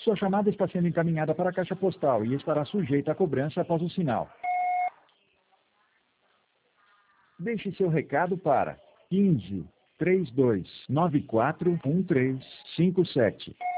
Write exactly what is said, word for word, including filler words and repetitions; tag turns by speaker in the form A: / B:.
A: Sua chamada está sendo encaminhada para a caixa postal e estará sujeita a cobrança após o sinal. Deixe seu recado para quinze, trinta e dois, noventa e quatro, treze, cinquenta e sete.